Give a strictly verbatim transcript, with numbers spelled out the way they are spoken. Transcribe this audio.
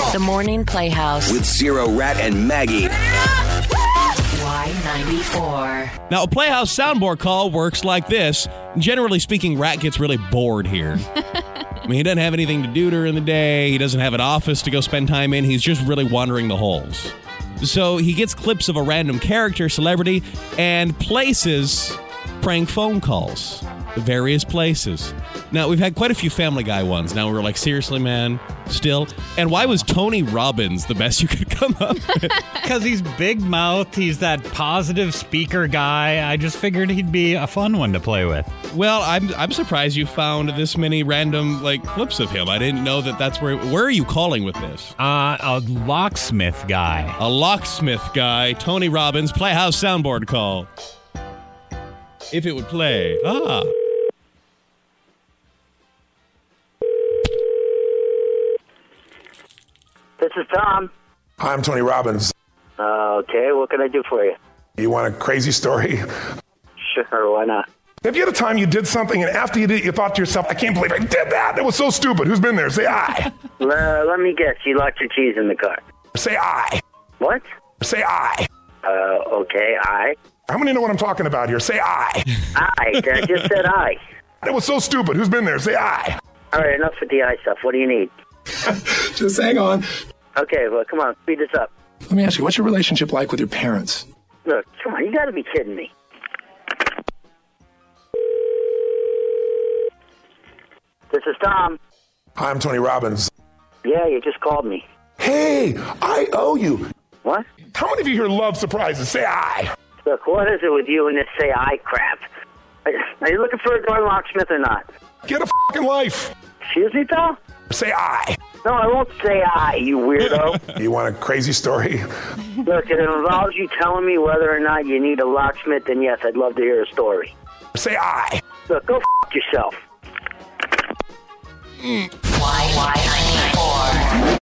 The Morning Playhouse with Zero, Rat, and Maggie. Y ninety-four. Now, a Playhouse soundboard call works like this. Generally speaking, Rat gets really bored here. I mean, he doesn't have anything to do during the day. He doesn't have an office to go spend time in. He's just really wandering the halls. So he gets clips of a random character, celebrity, and places prank phone calls to various places. Now, we've had quite a few Family Guy ones. Now we're like, seriously, man, still? And why was Tony Robbins the best you could come up with? Because he's big-mouthed. He's that positive speaker guy. I just figured he'd be a fun one to play with. Well, I'm I'm surprised you found this many random, like, clips of him. I didn't know that that's where... Where are you calling with this? Uh, a locksmith guy. A locksmith guy. Tony Robbins, Playhouse soundboard call. If it would play. Ah. This is Tom. Hi, I'm Tony Robbins. Uh, okay, what can I do for you? You want a crazy story? Sure, why not? Have you had a time you did something and after you did it, you thought to yourself, I can't believe I did that. That was so stupid. Who's been there? Say I. Uh, let me guess. You locked your keys in the car. Say I. What? Say I. Uh, okay, I. How many know what I'm talking about here? Say I. I. I just said I. That was so stupid. Who's been there? Say I. All right, enough with the I stuff. What do you need? Just hang on. Okay, well, come on. Speed this up. Let me ask you, what's your relationship like with your parents? Look, come on. You got to be kidding me. This is Tom. Hi, I'm Tony Robbins. Yeah, you just called me. Hey, I owe you. What? How many of you here love surprises? Say I. Look, what is it with you and this say I crap? Are you looking for a door locksmith or not? Get a fucking life. Excuse me, pal? Say I. No, I won't say I, you weirdo. You want a crazy story? Look, if it involves you telling me whether or not you need a locksmith, then yes, I'd love to hear a story. Say I. Look, go f*** yourself. Y ninety-four.